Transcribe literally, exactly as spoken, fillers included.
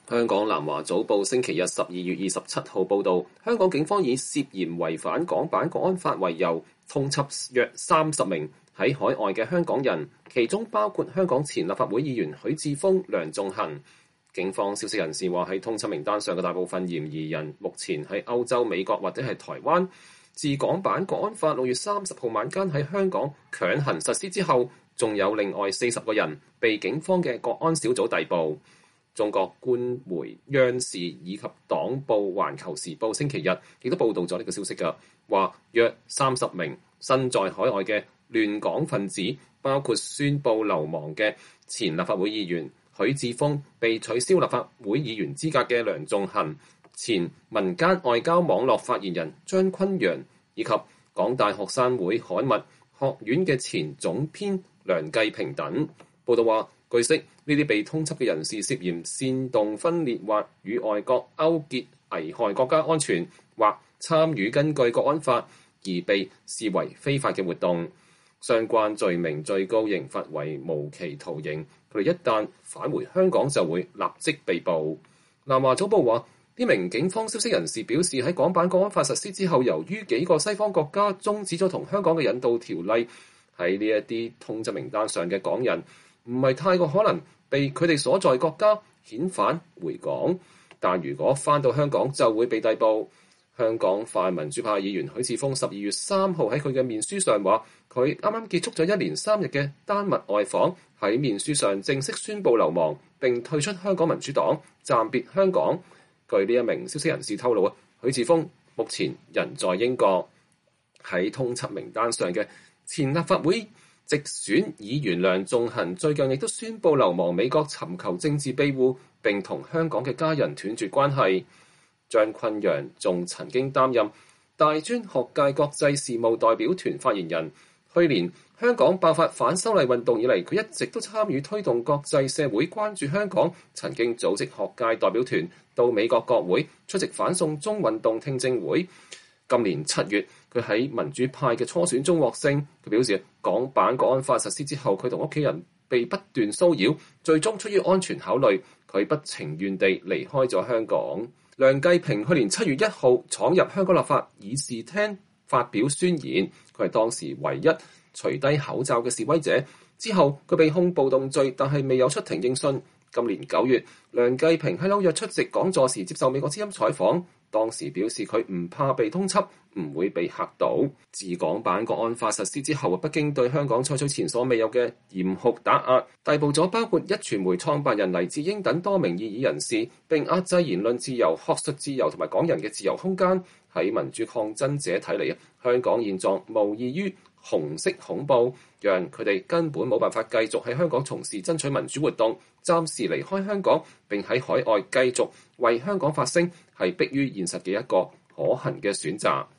香港南華早報星期日十二月二十七號報導，香港警方以涉嫌違反港版國安法為由，通緝約三十名喺海外嘅香港人，其中包括香港前立法會議員許智峰、梁頌恆。警方消息人士話，喺通緝名單上嘅大部分嫌疑人目前喺歐洲、美國或者係台灣。自港版國安法六月三十號晚間喺香港強行實施之後，仲有另外四十個人被警方嘅國安小組逮捕。中國官媒央視以及黨報《環球時報》星期日亦都報導咗呢個消息㗎，話約三十名身在海外嘅亂港分子，包括宣布流亡嘅前立法會議員許智峰、被取消立法會議員資格嘅梁頌恆、前民間外交網絡發言人張崑陽，以及港大學生會刊物學院嘅前總編梁繼平等。報道話，據悉呢啲被通緝嘅人士涉嫌煽動分裂或與外國勾結危害國家安全，或參與根據國安法而被視為非法嘅活動。相關罪名最高刑罰為無期徒刑，佢哋一旦返回香港就會立即被捕。南華早報話，呢名警方消息人士表示，喺港版國安法實施之後，由於幾個西方國家終止咗同香港嘅引渡條例，喺呢一啲通緝名單上嘅港人唔係太過可能被佢哋所在國家遣返回港，但如果返到香港就會被逮捕。香港泛民主派議員許智峰十二月三號喺佢嘅面書上話，佢啱啱結束咗一連三日嘅丹麥外訪，喺面書上正式宣布流亡並退出香港民主黨，暫別香港。據呢一名消息人士透露啊，許智峰目前人在英國。喺通緝名單上嘅前立法會直選議員梁頌恆最近亦都宣布流亡美國尋求政治庇護，並同香港嘅家人斷絕關係。張崑陽仲曾經擔任大專學界國際事務代表團發言人。去年香港爆發反修例運動以嚟，佢一直都參與推動國際社會關注香港，曾經組織學界代表團到美國國會出席反送中運動聽證會。今年七月，佢喺民主派嘅初選中獲勝。佢表示，港版國安法實施之後，佢同屋企人被不斷騷擾，最終出於安全考慮，佢不情願地離開咗香港。梁繼平去年七月一號闖入香港立法議事廳發表宣言，佢係當時唯一除低口罩嘅示威者。之後佢被控暴動罪，但係未有出庭應訊。今年九月，梁繼平喺紐約出席講座時接受美國之音採訪，當時表示佢唔怕被通緝，唔會被嚇到。自港版國安法實施之後，北京對香港採取前所未有嘅嚴酷打壓，逮捕咗包括一傳媒創辦人黎智英等多名異議人士，並壓制言論自由、學術自由同埋港人嘅自由空間。喺民主抗爭者睇嚟啊，香港現狀無異於紅色恐怖，讓佢哋根本冇辦法繼續喺香港從事爭取民主活動，暫時離開香港並喺海外繼續為香港發聲，係迫於現實嘅一個可行嘅選擇。